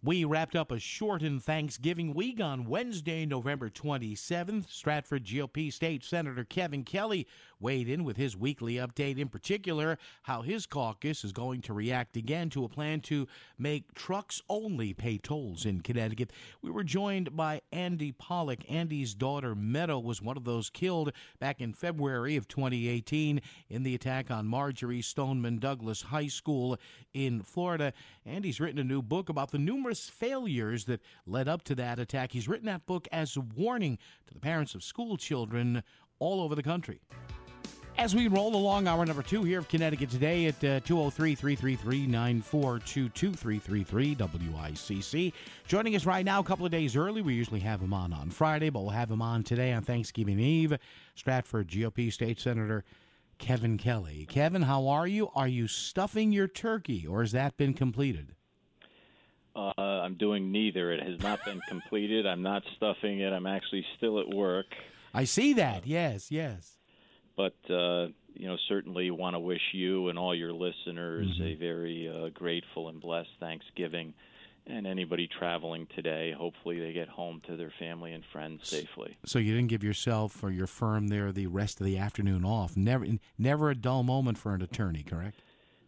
We wrapped up a shortened Thanksgiving week on Wednesday, November 27th. Stratford GOP State Senator Kevin Kelly weighed in with his weekly update, in particular how his caucus is going to react again to a plan to make trucks only pay tolls in Connecticut. We were joined by Andy Pollock. Andy's daughter Meadow was one of those killed back in February of 2018 in the attack on Marjorie Stoneman Douglas High School in Florida. Andy's written a new book about the numerous failures that led up to that attack. He's written that book as a warning to the parents of school children all over the country. As we roll along, hour number 2 here of Connecticut Today at 203-333-9422, 333-WICC. Joining us right now, a couple of days early. We usually have him on Friday, but we'll have him on today on Thanksgiving Eve. Stratford GOP State Senator Kevin Kelly. Kevin, how are you? Are you stuffing your turkey, or has that been completed? I'm doing neither. It has not been completed. I'm not stuffing it. I'm actually still at work. I see that. Yes. But, certainly want to wish you and all your listeners a very grateful and blessed Thanksgiving. And anybody traveling today, hopefully they get home to their family and friends safely. So you didn't give yourself or your firm there the rest of the afternoon off. Never a dull moment for an attorney, correct?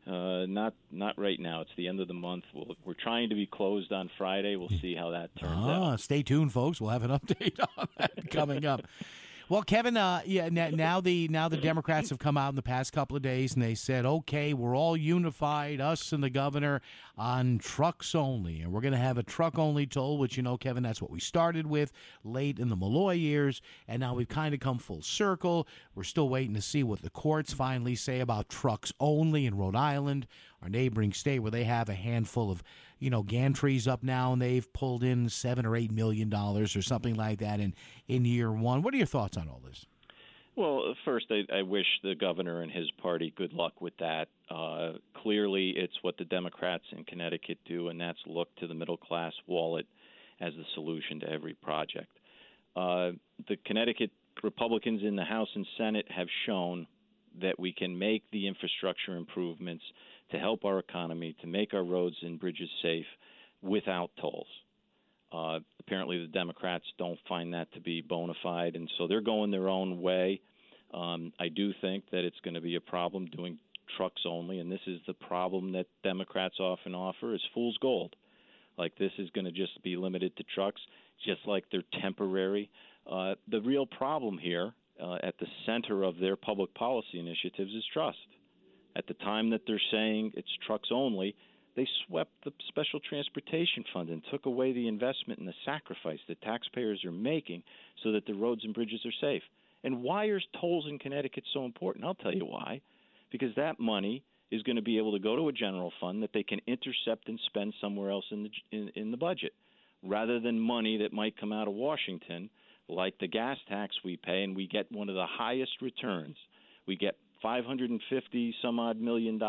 Not right now. It's the end of the month. We're trying to be closed on Friday. We'll see how that turns out. Stay tuned, folks. We'll have an update on that coming up. Well, Kevin, now the Democrats have come out in the past couple of days and they said, okay, we're all unified, us and the governor, on trucks only. And we're going to have a truck-only toll, which, Kevin, that's what we started with late in the Malloy years. And now we've kind of come full circle. We're still waiting to see what the courts finally say about trucks only in Rhode Island, our neighboring state, where they have a handful of, gantries up now, and they've pulled in $7 or $8 million or something like that in year one. What are your thoughts on all this? Well, first, I wish the governor and his party good luck with that. Clearly, it's what the Democrats in Connecticut do, and that's look to the middle-class wallet as the solution to every project. The Connecticut Republicans in the House and Senate have shown that we can make the infrastructure improvements to help our economy, to make our roads and bridges safe without tolls. Apparently the Democrats don't find that to be bona fide, and so they're going their own way. I do think that it's going to be a problem doing trucks only, and this is the problem that Democrats often offer is fool's gold. Like this is going to just be limited to trucks, just like they're temporary. The real problem here at the center of their public policy initiatives is trust. At the time that they're saying it's trucks only, they swept the Special Transportation Fund and took away the investment and the sacrifice that taxpayers are making so that the roads and bridges are safe. And why are tolls in Connecticut so important? I'll tell you why. Because that money is going to be able to go to a general fund that they can intercept and spend somewhere else in the budget, rather than money that might come out of Washington, like the gas tax we pay, and we get one of the highest returns. We get $550 some odd million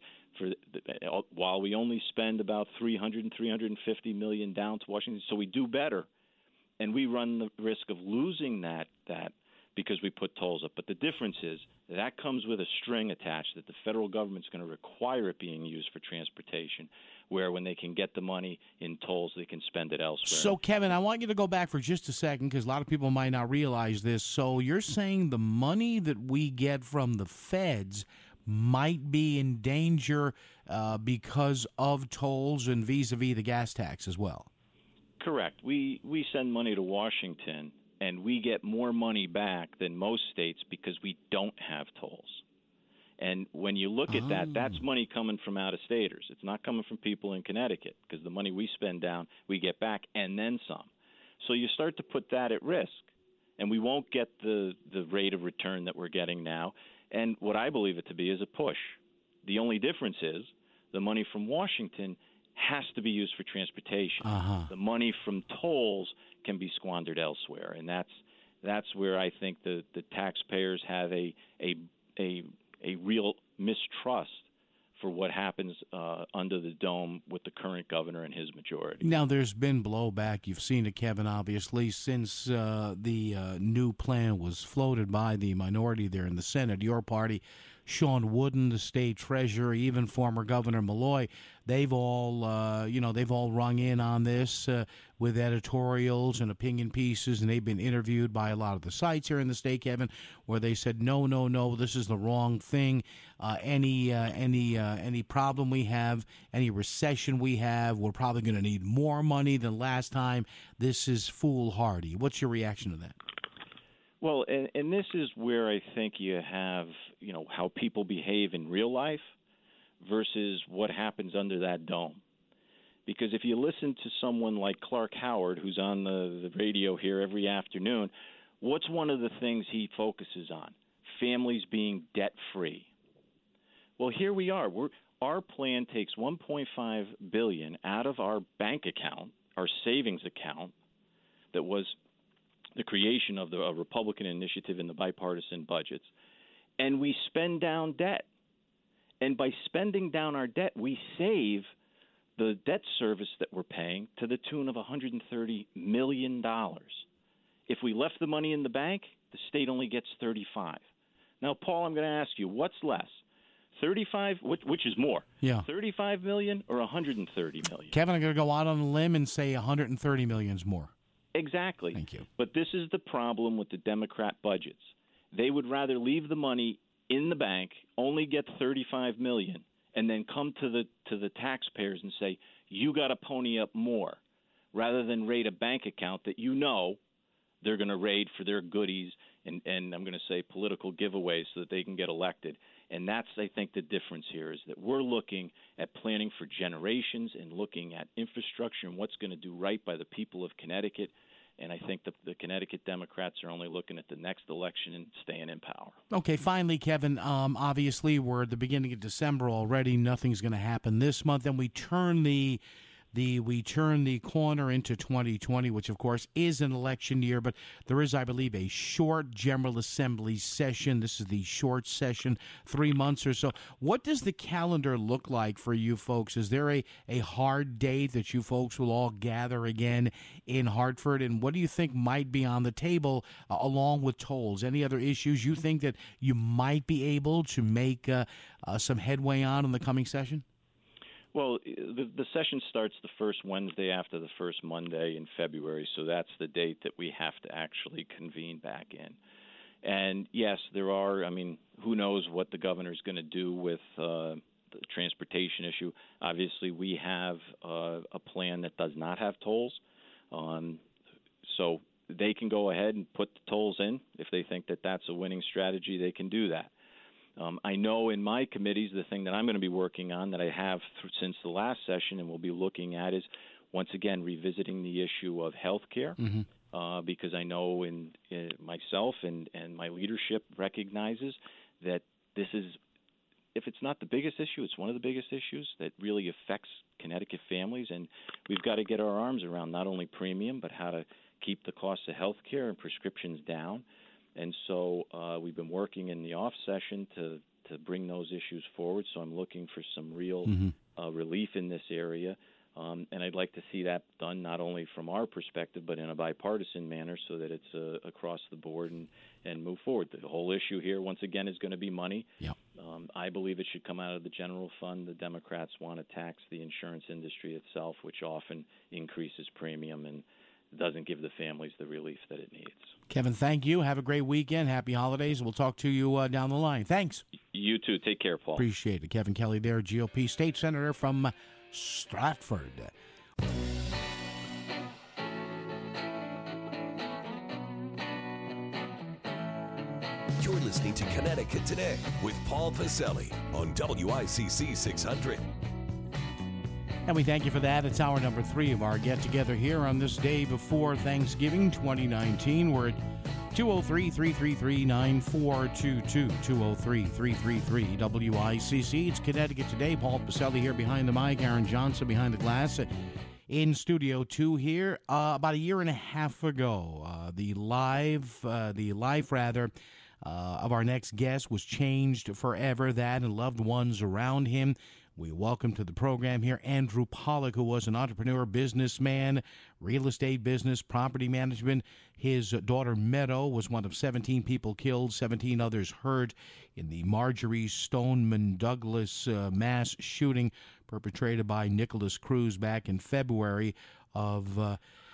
while we only spend about $350 million down to Washington. So we do better, and we run the risk of losing that because we put tolls up. But the difference is that comes with a string attached that the federal government's going to require it being used for transportation, where when they can get the money in tolls, they can spend it elsewhere. So, Kevin, I want you to go back for just a second because a lot of people might not realize this. So you're saying the money that we get from the feds might be in danger because of tolls and vis-a-vis the gas tax as well? Correct. We send money to Washington, and we get more money back than most states because we don't have tolls. And when you look at that, that's money coming from out-of-staters. It's not coming from people in Connecticut because the money we spend down, we get back and then some. So you start to put that at risk, and we won't get the rate of return that we're getting now. And what I believe it to be is a push. The only difference is the money from Washington has to be used for transportation. The money from tolls can be squandered elsewhere, and that's where I think the taxpayers have a real mistrust for what happens under the dome with the current governor and his majority. Now, there's been blowback. You've seen it, Kevin, obviously, since the new plan was floated by the minority there in the Senate. Your party Sean Wooden, the state treasurer, even former Governor Malloy, they've all rung in on this with editorials and opinion pieces, and they've been interviewed by a lot of the sites here in the state, Kevin, where they said, no, this is the wrong thing. Any problem we have, any recession we have, we're probably going to need more money than last time. This is foolhardy. What's your reaction to that? Well, and this is where I think you have, how people behave in real life versus what happens under that dome. Because if you listen to someone like Clark Howard, who's on the radio here every afternoon, what's one of the things he focuses on? Families being debt-free. Well, here we are. Our plan takes $1.5 billion out of our bank account, our savings account, that was the creation of the Republican initiative in the bipartisan budgets, and we spend down debt. And by spending down our debt, we save the debt service that we're paying to the tune of $130 million. If we left the money in the bank, the state only gets 35. Now, Paul, I'm going to ask you, what's less? 35, which is more? Yeah. 35 million or 130 million? Kevin, I'm going to go out on a limb and say 130 million is more. Exactly. Thank you. But this is the problem with the Democrat budgets. They would rather leave the money in the bank, only get 35 million, and then come to the taxpayers and say, you got to pony up more, rather than raid a bank account that they're going to raid for their goodies and I'm going to say political giveaways so that they can get elected. And that's, I think, the difference here is that we're looking at planning for generations and looking at infrastructure and what's going to do right by the people of Connecticut. And I think the Connecticut Democrats are only looking at the next election and staying in power. Okay, finally, Kevin, obviously we're at the beginning of December already. Nothing's going to happen this month. And we turn the corner into 2020, which, of course, is an election year, but there is, I believe, a short General Assembly session. This is the short session, 3 months or so. What does the calendar look like for you folks? Is there a hard date that you folks will all gather again in Hartford? And what do you think might be on the table along with tolls? Any other issues you think that you might be able to make some headway on in the coming session? Well, the session starts the first Wednesday after the first Monday in February, so that's the date that we have to actually convene back in. And, yes, there are, who knows what the governor's going to do with the transportation issue. Obviously, we have a plan that does not have tolls, so they can go ahead and put the tolls in. If they think that that's a winning strategy, they can do that. I know in my committees, the thing that I'm going to be working on that I have since the last session and we'll be looking at is, once again, revisiting the issue of health care, because I know in myself and my leadership recognizes that this is, if it's not the biggest issue, it's one of the biggest issues that really affects Connecticut families, and we've got to get our arms around not only premium, but how to keep the cost of health care and prescriptions down. And so we've been working in the off session to bring those issues forward. So I'm looking for some real relief in this area. And I'd like to see that done not only from our perspective, but in a bipartisan manner so that it's across the board and move forward. The whole issue here, once again, is going to be money. Yep. I believe it should come out of the general fund. The Democrats want to tax the insurance industry itself, which often increases premium and doesn't give the families the relief that it needs. Kevin, thank you. Have a great weekend. Happy holidays. We'll talk to you down the line. Thanks. You too. Take care, Paul. Appreciate it. Kevin Kelly there, GOP State Senator from Stratford. You're listening to Connecticut Today with Paul Pacelli on WICC 600. And we thank you for that. It's hour number 3 of our get-together here on this day before Thanksgiving 2019. We're at 203-333-9422, 203-333-WICC. It's Connecticut Today. Paul Pacelli here behind the mic, Aaron Johnson behind the glass. In Studio 2 here. About a year and a half ago, the life of our next guest was changed forever. That and loved ones around him We welcome to the program here Andrew Pollack, who was an entrepreneur, businessman, real estate business, property management. His daughter Meadow was one of 17 people killed, 17 others hurt in the Marjorie Stoneman Douglas mass shooting perpetrated by Nicholas Cruz back in February of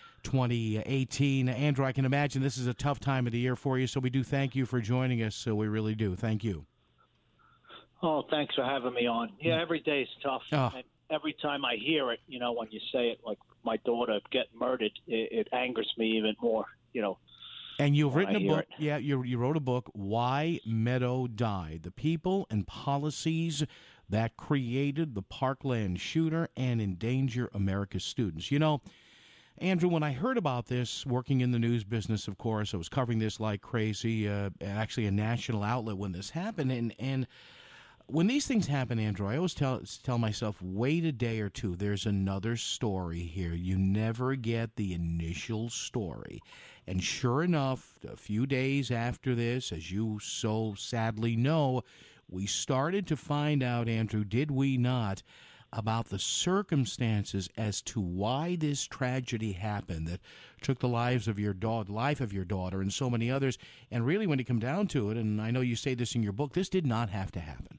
2018. Andrew, I can imagine this is a tough time of the year for you, so we do thank you for joining us. So we really do. Thank you. Oh, thanks for having me on. Yeah, every day is tough. Oh. And every time I hear it, when you say it, like my daughter getting murdered, it angers me even more, And you've written a book. It. Yeah, you wrote a book, Why Meadow Died, the people and policies that created the Parkland shooter and endanger America's students. Andrew, when I heard about this, working in the news business, of course, I was covering this like crazy, actually a national outlet when this happened. And when these things happen, Andrew, I always tell myself, wait a day or two. There's another story here. You never get the initial story. And sure enough, a few days after this, as you so sadly know, we started to find out, Andrew, did we not, about the circumstances as to why this tragedy happened that took the life of your daughter, and so many others. And really, when you come down to it, and I know you say this in your book, this did not have to happen.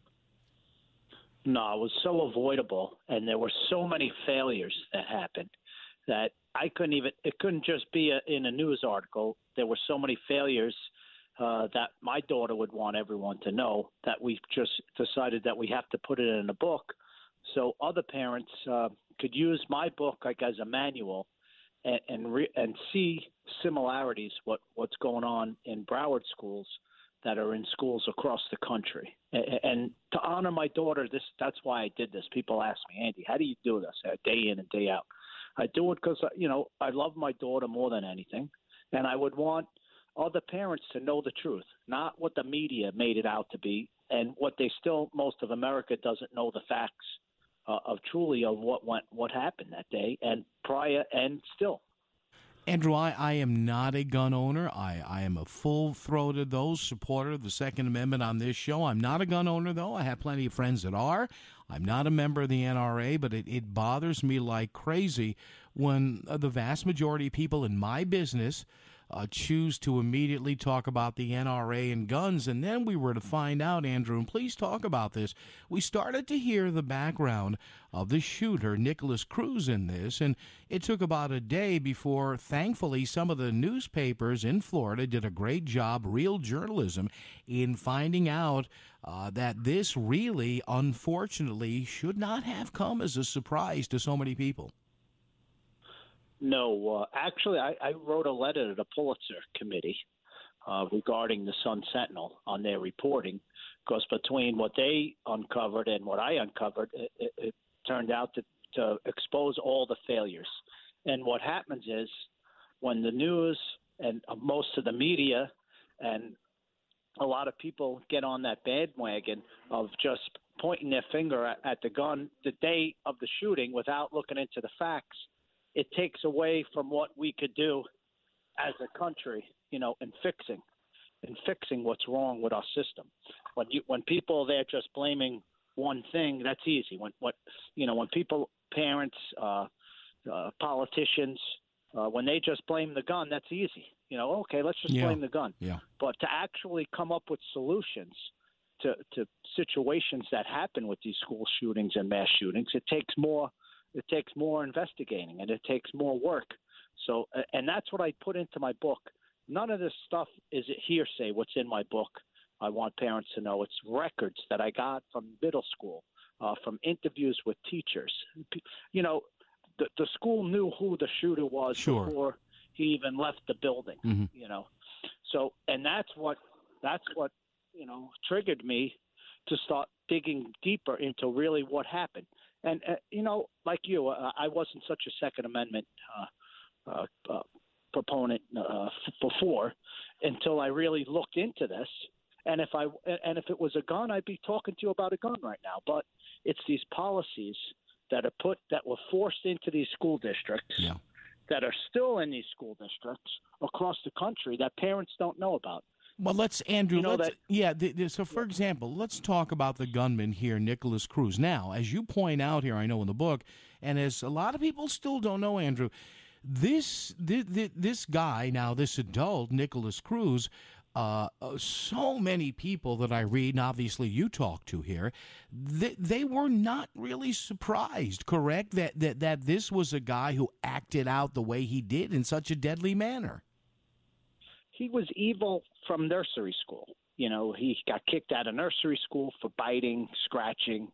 No, it was so avoidable, and there were so many failures that happened that it couldn't just be in a news article. There were so many failures that my daughter would want everyone to know that we just decided that we have to put it in a book so other parents could use my book like as a manual and see similarities, what's going on in Broward schools that are in schools across the country. And to honor my daughter, that's why I did this. People ask me, Andy, how do you do this day in and day out? I do it because, I love my daughter more than anything, and I would want other parents to know the truth, not what the media made it out to be, and most of America doesn't know the facts of what happened that day and prior and still. Andrew, I am not a gun owner. I am a full-throated, supporter of the Second Amendment on this show. I'm not a gun owner, though. I have plenty of friends that are. I'm not a member of the NRA, but it bothers me like crazy when the vast majority of people in my business choose to immediately talk about the NRA and guns. And then we were to find out, Andrew, and please talk about this, we started to hear the background of the shooter, Nicholas Cruz, in this. And it took about a day before, thankfully, some of the newspapers in Florida did a great job, real journalism, in finding out that this really, unfortunately, should not have come as a surprise to so many people. No, actually, I wrote a letter to the Pulitzer Committee regarding the Sun-Sentinel on their reporting, because between what they uncovered and what I uncovered, it turned out to expose all the failures. And what happens is when the news and most of the media and a lot of people get on that bandwagon of just pointing their finger at the gun the day of the shooting without looking into the facts, it takes away from what we could do as a country, in fixing what's wrong with our system. When people are there just blaming one thing, that's easy. When people, parents, politicians, when they just blame the gun, that's easy. Okay, let's just blame the gun. Yeah. But to actually come up with solutions to situations that happen with these school shootings and mass shootings, it takes more investigating, and it takes more work. So, and that's what I put into my book. None of this stuff is hearsay, what's in my book. I want parents to know it's records that I got from middle school, from interviews with teachers. The school knew who the shooter was before he even left the building, So, and that's what triggered me to start digging deeper into really what happened. And, like you, I wasn't such a Second Amendment proponent before until I really looked into this. And if it was a gun, I'd be talking to you about a gun right now. But it's these policies that were forced into these school districts, that are still in these school districts across the country that parents don't know about. Well, Andrew, You know so for example, let's talk about the gunman here, Nicholas Cruz. Now, as you point out here, I know in the book, and as a lot of people still don't know, Andrew, this guy, now this adult, Nicholas Cruz, so many people that I read, and obviously you talk to here, they were not really surprised, correct, that this was a guy who acted out the way he did in such a deadly manner. He was evil from nursery school. You know, he got kicked out of nursery school for biting, scratching,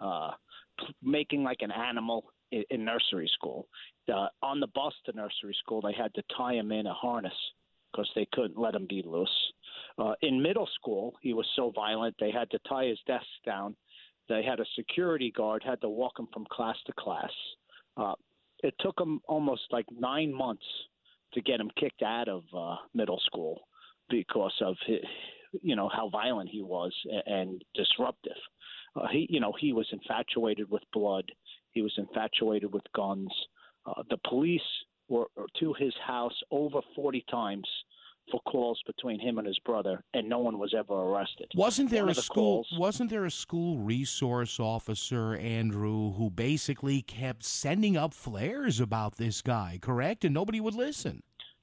making like an animal in nursery school. On the bus to nursery school, they had to tie him in a harness because they couldn't let him be loose. In middle school, he was so violent, they had to tie his desk down. They had a security guard, had to walk him from class to class. It took him almost like 9 months to get him kicked out of middle school because of how violent he was and disruptive. He was infatuated with blood. He was infatuated with guns. The police were to his house over 40 times for calls between him and his brother, and no one was ever arrested. Wasn't there a school resource officer, Andrew, who basically kept sending up flares about this guy, correct? And nobody would listen.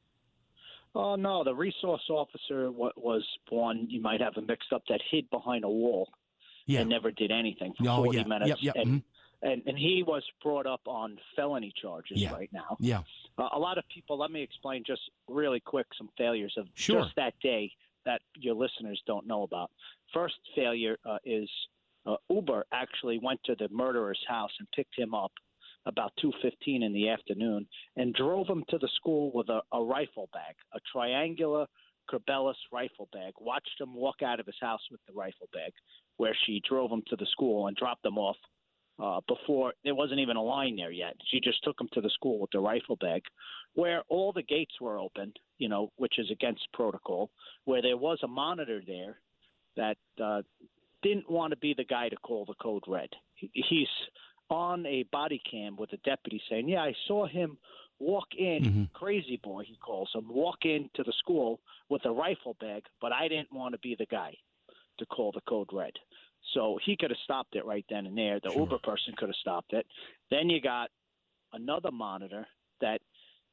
Oh, no, the resource officer was one, you might have him mixed up, that hid behind a wall and never did anything for 40 minutes. Yep. And he was brought up on felony charges right now. Yeah. A lot of people, let me explain just really quick some failures of just that day that your listeners don't know about. First failure is Uber actually went to the murderer's house and picked him up about 2:15 in the afternoon and drove him to the school with a rifle bag, a triangular Corbelis rifle bag, watched him walk out of his house with the rifle bag, where she drove him to the school and dropped him off before there wasn't even a line there yet. She just took him to the school with the rifle bag, where all the gates were open, which is against protocol, where there was a monitor there that didn't want to be the guy to call the code red. He's on a body cam with a deputy saying, yeah, I saw him walk in, crazy boy, he calls him, walk into the school with a rifle bag, but I didn't want to be the guy to call the code red. So he could have stopped it right then and there. The Uber person could have stopped it. Then you got another monitor that's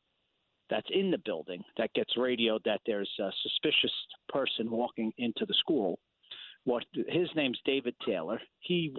in the building that gets radioed that there's a suspicious person walking into the school. His name's David Taylor. He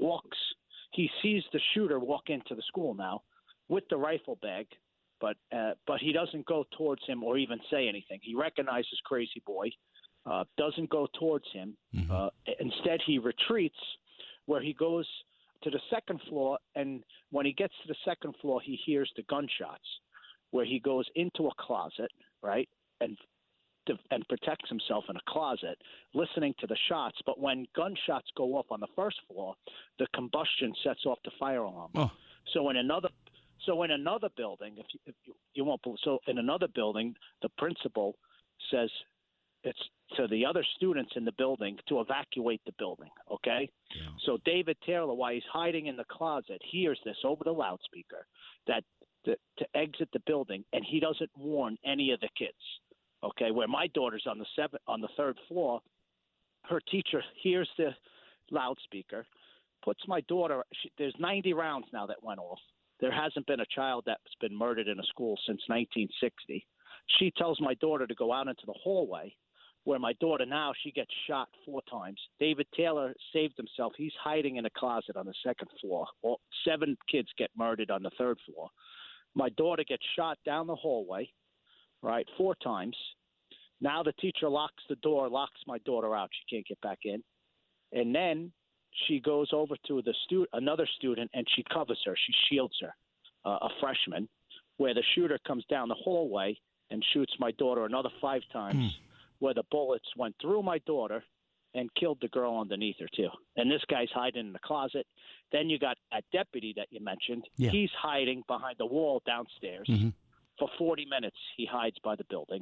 sees the shooter walk into the school now with the rifle bag, but he doesn't go towards him or even say anything. He recognizes Crazy Boy. Doesn't go towards him. Instead, he retreats, where he goes to the second floor, and when he gets to the second floor, he hears the gunshots, where he goes into a closet, right, and protects himself in a closet, listening to the shots. But when gunshots go off on the first floor, the combustion sets off the fire alarm. Oh. So in another building, if you won't believe, so in another building, the principal says it's to the other students in the building to evacuate the building, okay? Yeah. So David Taylor, while he's hiding in the closet, hears this over the loudspeaker that to exit the building, and he doesn't warn any of the kids, okay? Where my daughter's on the third floor, her teacher hears the loudspeaker, puts my daughter – there's 90 rounds now that went off. There hasn't been a child that's been murdered in a school since 1960. She tells my daughter to go out into the hallway, where my daughter now, she gets shot 4 times. David Taylor saved himself. He's hiding in a closet on the second floor. 7 kids get murdered on the third floor. My daughter gets shot down the hallway, right, 4 times. Now the teacher locks the door, locks my daughter out. She can't get back in. And then she goes over to another student, and she covers her. She shields her, a freshman, where the shooter comes down the hallway and shoots my daughter another 5 times, where the bullets went through my daughter and killed the girl underneath her, too. And this guy's hiding in the closet. Then you got a deputy that you mentioned. Yeah. He's hiding behind the wall downstairs. For 40 minutes, he hides by the building.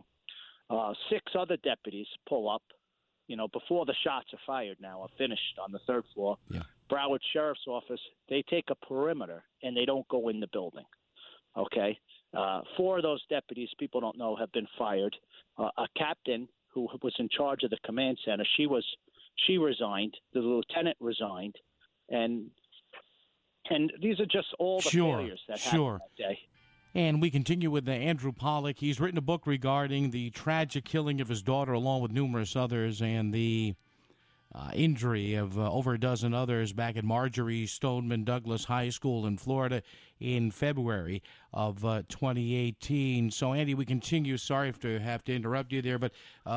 6 other deputies pull up, before the shots are fired now, are finished on the third floor. Yeah. Broward Sheriff's Office, they take a perimeter, and they don't go in the building, okay? 4 of those deputies, people don't know, have been fired. A captain who was in charge of the command center, she resigned. The lieutenant resigned, and these are just all the failures that happened that day. And we continue with Andrew Pollack. He's written a book regarding the tragic killing of his daughter, along with numerous others, and the injury of over a dozen others back at Marjorie Stoneman Douglas High School in Florida in February of 2018. So, Andy, we continue. Sorry to have to interrupt you there, but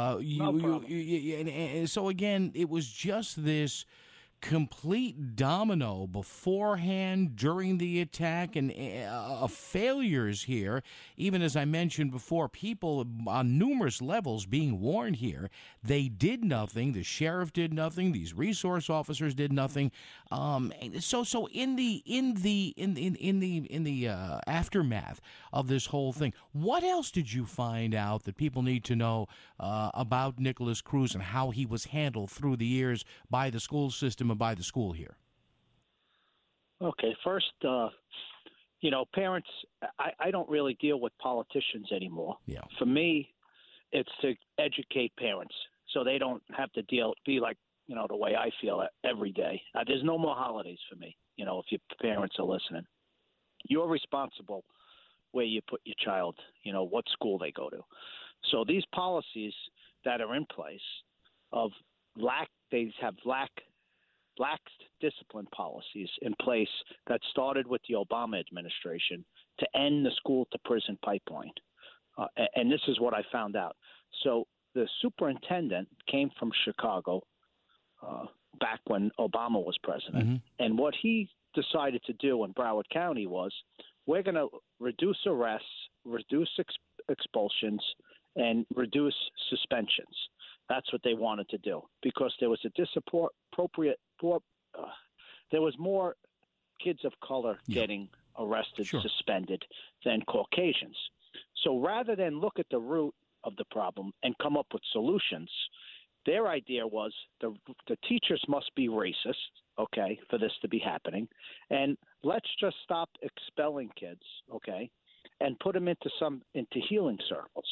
so again, it was just this complete domino beforehand, during the attack, and failures here. Even as I mentioned before, people on numerous levels being warned here. They did nothing. The sheriff did nothing. These resource officers did nothing. So in the aftermath of this whole thing, what else did you find out that people need to know about Nikolas Cruz and how he was handled through the years by the school system and by the school here? Okay, first, parents, I don't really deal with politicians anymore. Yeah. For me, it's to educate parents so they don't have to be like, the way I feel every day. There's no more holidays for me, if your parents are listening. You're responsible where you put your child, what school they go to. So these policies that are in place of they have lax discipline policies in place that started with the Obama administration to end the school-to-prison pipeline. And this is what I found out. So the superintendent came from Chicago back when Obama was president. Mm-hmm. And what he decided to do in Broward County was, we're going to reduce arrests, reduce expulsions, and reduce suspensions. That's what they wanted to do, because there was there was more kids of color getting arrested, suspended, than Caucasians. So rather than look at the root of the problem and come up with solutions, their idea was the teachers must be racist, for this to be happening, and let's just stop expelling kids, and put them into healing circles.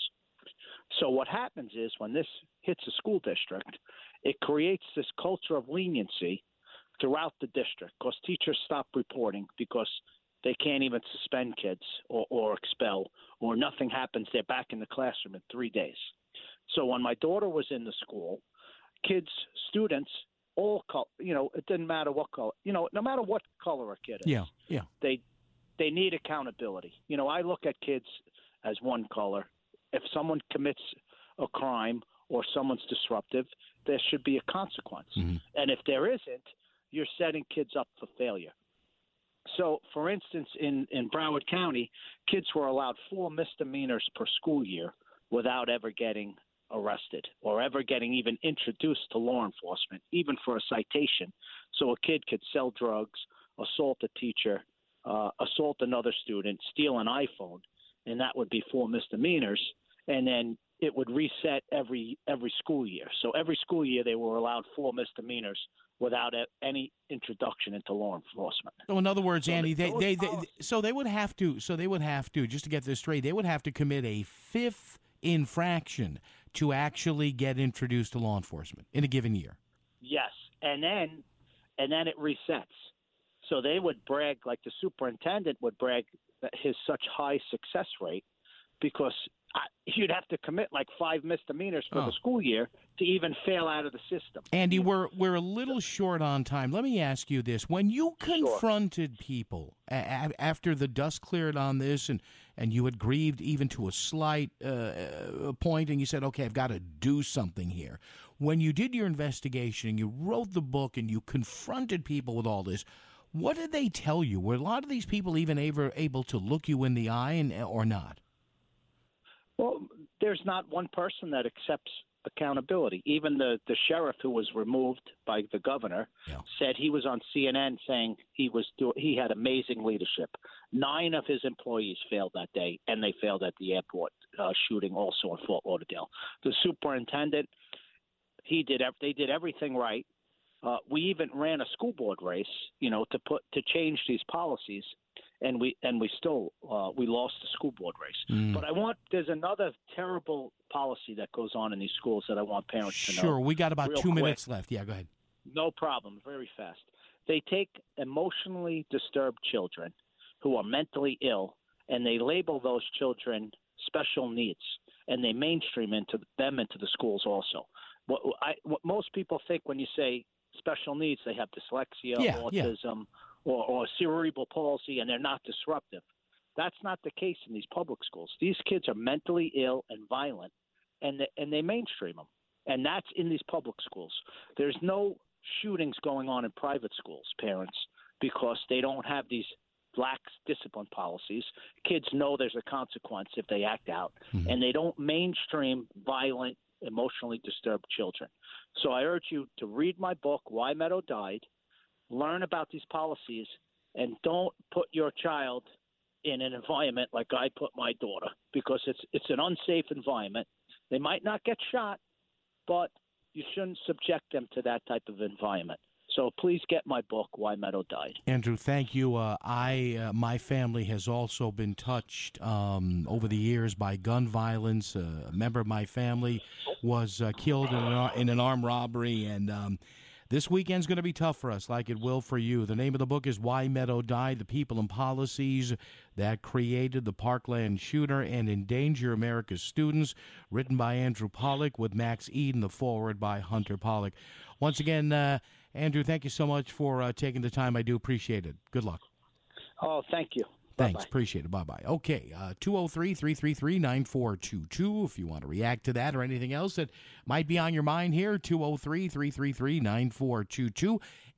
So what happens is, when this hits a school district, it creates this culture of leniency throughout the district, because teachers stop reporting because they can't even suspend kids or expel, or nothing happens. They're back in the classroom in 3 days. So when my daughter was in the school, students, all it didn't matter what color, no matter what color a kid is. Yeah. They need accountability. I look at kids as one color. If someone commits a crime or someone's disruptive, there should be a consequence. Mm-hmm. And if there isn't, you're setting kids up for failure. So, for instance, in Broward County, kids were allowed 4 misdemeanors per school year without ever getting arrested or ever getting even introduced to law enforcement, even for a citation. So a kid could sell drugs, assault a teacher, assault another student, steal an iPhone, and that would be 4 misdemeanors. And then it would reset every school year. So every school year they were allowed 4 misdemeanors without any introduction into law enforcement. So in other words, Andy, they would have to, just to get this straight, they would have to commit a 5th infraction to actually get introduced to law enforcement in a given year. Yes, and then it resets. So they would brag, like the superintendent would brag, that his such high success rate, because you'd have to commit like 5 misdemeanors for the school year to even fail out of the system. Andy, we're a little short on time. Let me ask you this. When you confronted people after the dust cleared on this and you had grieved even to a slight point, and you said, okay, I've got to do something here. When you did your investigation and you wrote the book and you confronted people with all this, what did they tell you? Were a lot of these people even able to look you in the eye or not? Well, there's not one person that accepts accountability. Even the sheriff who was removed by the governor said he was on CNN saying he had amazing leadership. 9 of his employees failed that day, and they failed at the airport shooting also in Fort Lauderdale. The superintendent, they did everything right. We even ran a school board race, to change these policies, and we still we lost the school board race. But there's another terrible policy that goes on in these schools that I want parents to know. Sure, we got about 2 minutes quick. left. Yeah, go ahead. No problem, very fast. They take emotionally disturbed children who are mentally ill, and they label those children special needs, and they mainstream them into the schools also. What most people think when you say special needs, they have dyslexia, autism, or cerebral palsy, and they're not disruptive. That's not the case in these public schools. These kids are mentally ill and violent, and they mainstream them, and that's in these public schools. There's no shootings going on in private schools, parents, because they don't have these lax discipline policies. Kids know there's a consequence if they act out, and they don't mainstream violent, emotionally disturbed children. So I urge you to read my book, Why Meadow Died, learn about these policies, and don't put your child in an environment like I put my daughter, because it's an unsafe environment. They might not get shot, but you shouldn't subject them to that type of environment. So please get my book, Why Meadow Died. Andrew, thank you. My family has also been touched over the years by gun violence. A member of my family was killed in an armed robbery, and this weekend's going to be tough for us, like it will for you. The name of the book is Why Meadow Died, The People and Policies That Created the Parkland Shooter and Endanger America's Students, written by Andrew Pollack with Max Eden, the foreword by Hunter Pollack. Once again, Andrew, thank you so much for taking the time. I do appreciate it. Good luck. Oh, thank you. Thanks. Bye-bye. Appreciate it. Bye-bye. Okay, 203-333-9422 if you want to react to that or anything else that might be on your mind here, 203-333-9422.